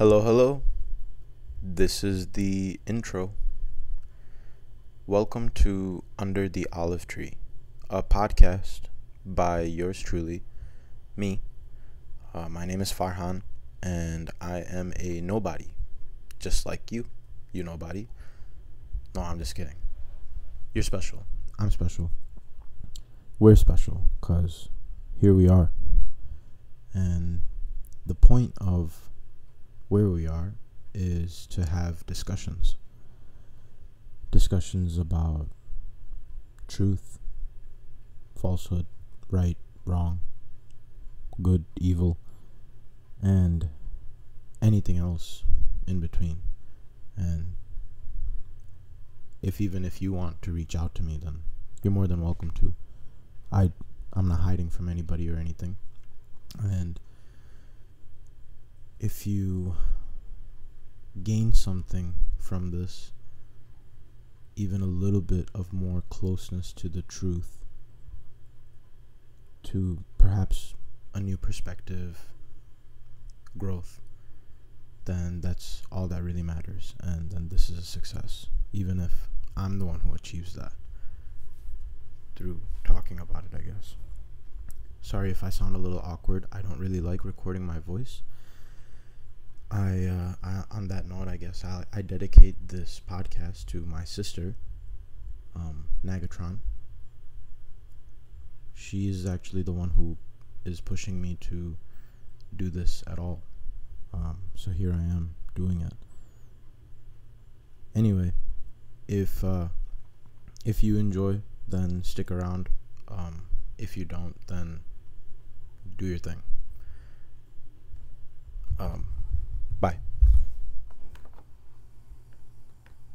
Hello, hello. This is the intro. Welcome to Under the Olive Tree, a podcast by yours truly, me. My name is Farhan, and I am a nobody, just like you. You nobody. No, I'm just kidding. You're special. I'm special. We're special because here we are. And the point of where we are is to have discussions. Discussions about truth, falsehood, right, wrong, good, evil, and anything else in between. And if you want to reach out to me, then you're more than welcome to. I'm not hiding from anybody or anything. And if you gain something from this, even a little bit of more closeness to the truth, to perhaps a new perspective, growth, then that's all that really matters. And then this is a success, even if I'm the one who achieves that through talking about it, I guess. Sorry if I sound a little awkward. I don't really like recording my voice. I on that note, I guess I dedicate this podcast to my sister, Nagatron. She is actually the one who is pushing me to do this at all. So here I am doing it. Anyway, if you enjoy, then stick around. If you don't, then do your thing.